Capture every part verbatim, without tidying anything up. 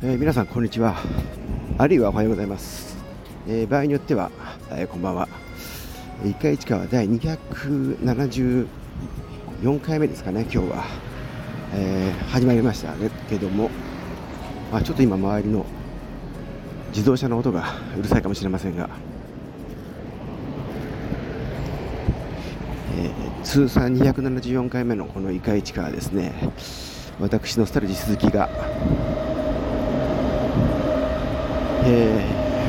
えー、皆さんこんにちは、あるいはおはようございます。えー、場合によっては、えー、こんばんは。一回市川だいにひゃくななじゅうよんかいめですかね。今日は、えー、始まりましたけども、まあ、ちょっと今周りの自動車の音がうるさいかもしれませんが、えー、通算にひゃくななじゅうよんかいめのこの一回市川ですね、私のスタルジ鈴木がえ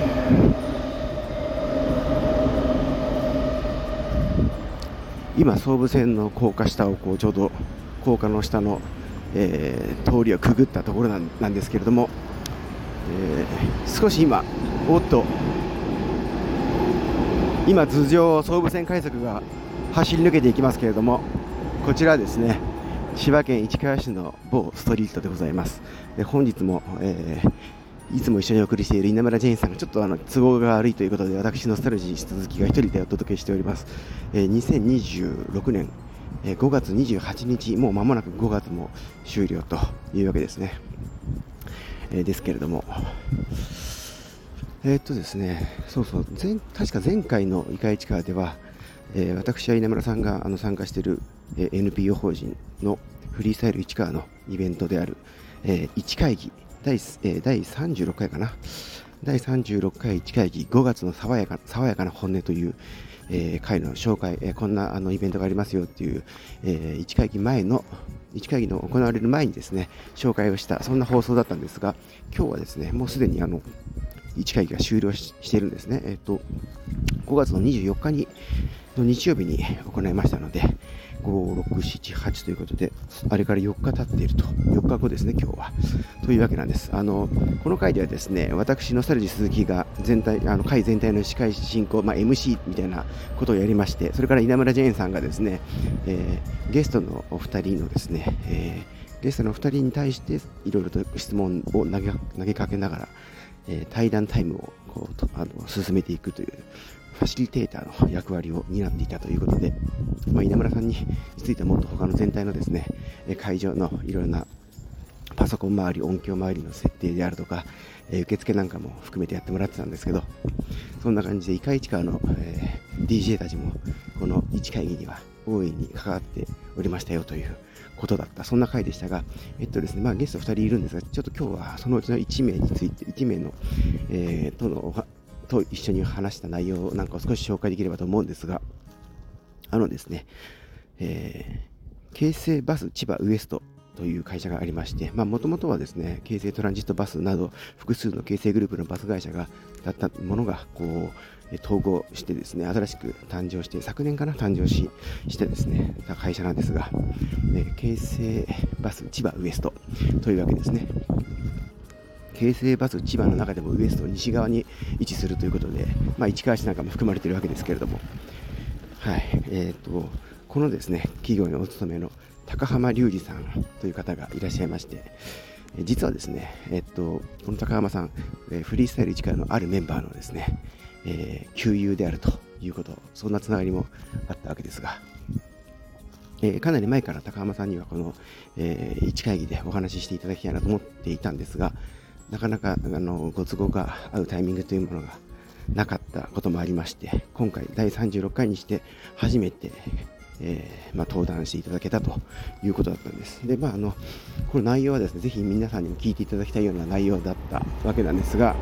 ー、今総武線の高架下をこうちょうど高架の下の、えー、通りをくぐったところ なん、なんですけれども、えー、少し今おっと今頭上総武線快速が走り抜けていきますけれども、こちらですね、千葉県市川市の某ストリートでございます。で本日も、えーいつも一緒にお送りしている稲村ジェーンさんがちょっとあの都合が悪いということで、私のスタルジー鈴木が一人でお届けしております。えー、にせんにじゅうろくねん、えー、ごがつにじゅうはちにち、もう間もなくごがつも終了というわけですね。えー、ですけれども、えー、っとですね、そうそう、前確か前回のいかいち川では、えー、私は稲村さんがあの参加している、えー、エヌピーオー 法人のフリースタイル市川のイベントである、えー、市会議第、えー、第さんじゅうろっかいかな第さんじゅうろっかい市会議ごがつの爽やか爽やかな本音という、えー、会の紹介、えー、こんなあのイベントがありますよっていう、えー、市会議前の市会議の行われる前にですね紹介をした、そんな放送だったんですが、今日はですねもうすでにあの市会議が終了 し, しているんですね。えっ、ー、とごがつのにじゅうよっかにの日曜日に行いましたので、ご、ろく、しち、はちということで、あれからよっか経っていると、よっかごですね、今日は。というわけなんです。あのこの回ではですね、私のスタルジ鈴木が全体、あの回全体の司会進行、まあ、エムシー みたいなことをやりまして、それから稲村ジェーンさんがですね、えー、ゲストのお二人のですね、えー、ゲストのお二人に対していろいろと質問を投げ、投げかけながら、えー、対談タイムをこうとあの進めていくというファシリテーターの役割を担っていたということで、まあ、稲村さんについてはもっと他の全体のですね会場のいろいろなパソコン周り、音響周りの設定であるとか、えー、受付なんかも含めてやってもらってたんですけど、そんな感じでいかいち川の、えー、ディージェー たちもこの市会議には大いに関わっておりましたよということだった、そんな回でしたが、えっとですね、まあゲストふたりいるんですが、ちょっと今日はそのうちのいちめいについて、いちめいの、えー、とのと一緒に話した内容なんかを少し紹介できればと思うんですが、あのですね、えー、京成バス千葉ウエストという会社がありまして、もともとはですね、京成トランジットバスなど複数の京成グループのバス会社がだったものがこう統合してですね、新しく誕生して、昨年かな誕生ししてですね、会社なんですが、ね、京成バス千葉ウエストというわけですね。京成バス千葉の中でもウエスト西側に位置するということで、まあ、市川市なんかも含まれているわけですけれども、はいえー、とこのですね企業にお勤めの高浜隆二さんという方がいらっしゃいまして、実はですね、えー、とこの高浜さん、フリースタイル市川のあるメンバーのですね、えー、旧友であるということ、そんなつながりもあったわけですが、えー、かなり前から高浜さんにはこの、えー、市会議でお話ししていただきたいなと思っていたんですが、なかなかあのご都合が合うタイミングというものがなかったこともありまして、今回だいさんじゅうろっかいにして初めて、えーまあ、登壇していただけたということだったんです。で、まあ、あのこの内容はですね、ぜひ皆さんにも聞いていただきたいような内容だったわけなんですが、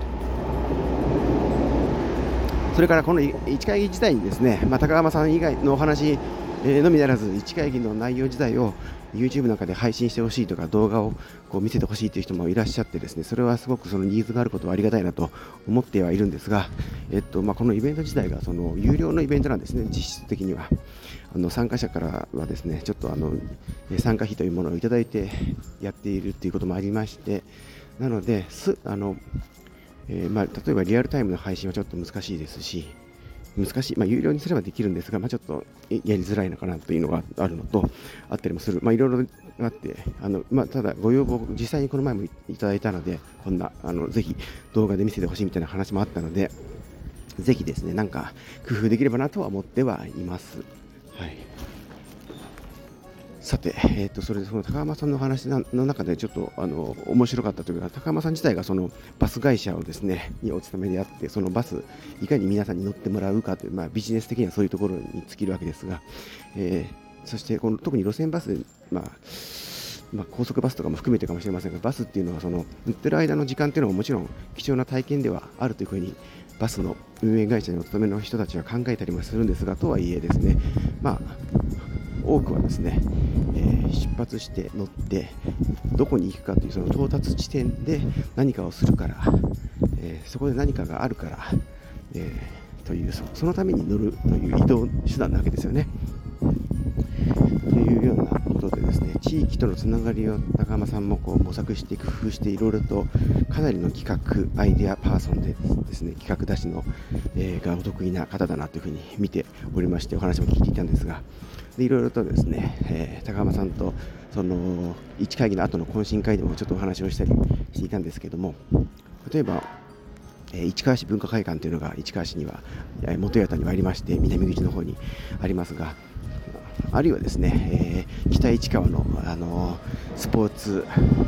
それからこの市会議自体にですね、まあ、高浜さん以外のお話のみならず、市会議の内容自体を YouTube なんかで配信してほしいとか、動画をこう見せてほしいという人もいらっしゃってですね、それはすごくそのニーズがあることはありがたいなと思ってはいるんですが、えっとまあ、このイベント自体がその有料のイベントなんですね。実質的にはあの参加者からはですね、ちょっとあの参加費というものをいただいてやっているということもありまして、なのですあの、えーまあ、例えばリアルタイムの配信はちょっと難しいですし、難しい、まあ、有料にすればできるんですが、まあ、ちょっとやりづらいのかなというのがあるのと、あったりもする、まあ、いろいろあって、あのまあ、ただご要望、実際にこの前もいただいたので、こんなあのぜひ動画で見せてほしいみたいな話もあったので、ぜひですね、なんか工夫できればなとは思ってはいます。はい、 さて、えー、とそれでその高浜さんの話の中でちょっとあの面白かったというか、高浜さん自体がそのバス会社をですねにお勤めであって、そのバスいかに皆さんに乗ってもらうかという、まあ、ビジネス的にはそういうところに尽きるわけですが、えー、そしてこの特に路線バス、まあまあ、高速バスとかも含めてかもしれませんが、バスっていうのはその乗ってる間の時間っていうのはもちろん貴重な体験ではあるというふうにバスの運営会社にお勤めの人たちは考えたりもするんですが、とはいえですね、まあ、多くはですね、えー、出発して乗ってどこに行くかというその到達地点で何かをするから、えー、そこで何かがあるから、えー、というそそのために乗るという移動手段なわけですよね。というようなことでですね、地域とのつながりを高浜さんもこう模索して工夫していろいろとかなりの企画アイデアパーソンでですね、企画出しの、えー、がお得意な方だなというふうに見ておりまして、お話も聞いていたんですが、でいろいろとですね、えー、高浜さんとそのいち会議の後の懇親会でもちょっとお話をしたりしていたんですけども、例えばえー、市川市文化会館というのが市川市には、えー、元八幡にはありまして、南口の方にありますが、あるいはですね、えー、北市川の、あのー、スポーツ、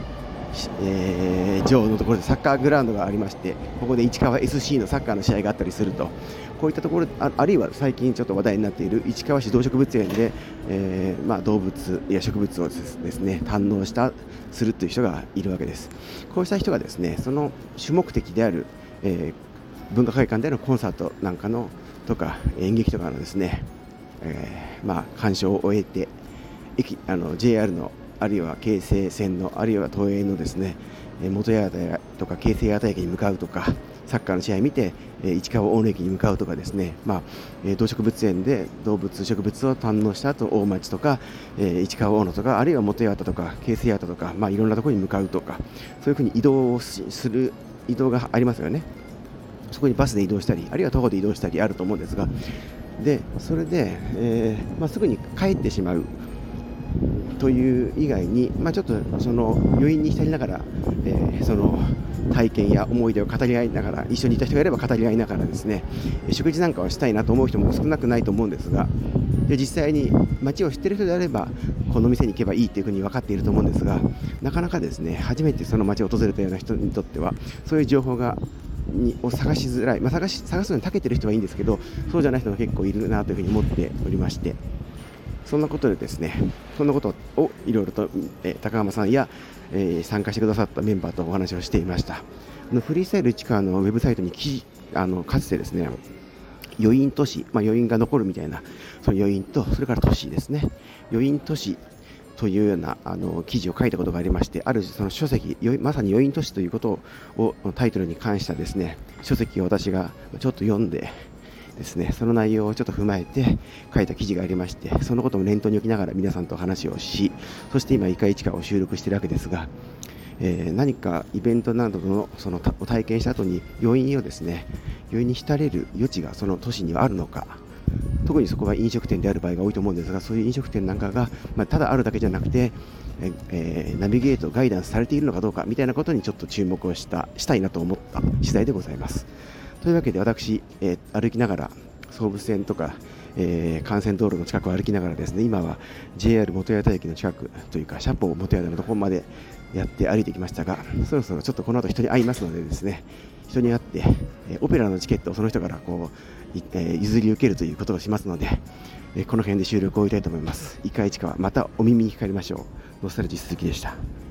えー、場のところでサッカーグラウンドがありまして、ここで市川 エスシー のサッカーの試合があったりすると、こういったところ あ, あるいは最近ちょっと話題になっている市川市動植物園で、えーまあ、動物や植物をですね堪能したするという人がいるわけです。こうした人がですね、その主目的であるえー、文化会館でのコンサートなんかのとか演劇とかのですね、えーまあ、鑑賞を終えて駅あの ジェイアール のあるいは京成線のあるいは東映のですね元八幡とか京成八幡駅に向かうとか、サッカーの試合を見て、えー、市川大野駅に向かうとかですね、まあえー、動植物園で動物植物を堪能した後大町とか、えー、市川大野とかあるいは元八幡とか京成八幡とか、まあ、いろんなところに向かうとか、そういうふうに移動する移動がありますよね。そこにバスで移動したり、あるいは徒歩で移動したりあると思うんですが、でそれで、えーまあ、すぐに帰ってしまうという以外に、まあ、ちょっとその余韻に浸りながら、えー、その体験や思い出を語り合いながら、一緒にいた人がいれば語り合いながらですね、食事なんかをしたいなと思う人も少なくないと思うんですが、で実際に街を知っている人であればこの店に行けばいいというふうに分かっていると思うんですが、なかなかですね初めてその街を訪れたような人にとってはそういう情報がにを探しづらい、まあ、探し探すのに長けている人はいいんですけど、そうじゃない人も結構いるなというふうに思っておりまして、そんなことでですね、そんなことをいろいろと、えー、高浜さんや、えー、参加してくださったメンバーとお話をしていました。あのフリースタイル市川のウェブサイトに記事あのかつてですね、余韻都市、まあ、余韻が残るみたいなその余韻と、それから都市ですね、余韻都市というようなあの記事を書いたことがありまして、あるその書籍、まさに余韻都市ということをタイトルに関したですね書籍を私がちょっと読んでですね、その内容をちょっと踏まえて書いた記事がありまして、そのことも念頭に置きながら皆さんと話をし、そして今いかいちかを収録しているわけですが、えー、何かイベントなどのそのを体験した後に余韻をですね余韻に浸れる余地がその都市にはあるのか、特にそこは飲食店である場合が多いと思うんですが、そういう飲食店なんかが、まあ、ただあるだけじゃなくて、えー、ナビゲートガイダンスされているのかどうかみたいなことにちょっと注目をしたしたいなと思った次第でございます。というわけで私、えー、歩きながら総武線とか、えー、幹線道路の近くを歩きながらですね、今は ジェイアール 元八幡駅の近くというかシャポ元八幡のところまでやって歩いてきましたが、そろそろちょっとこの後人に会いますのでですね、人に会って、えー、オペラのチケットをその人からこう、えー、譲り受けるということをしますので、えー、この辺で収録を終えたいと思います。いかいちかはまたお耳にかかりましょう。ノスタルジー鈴木でした。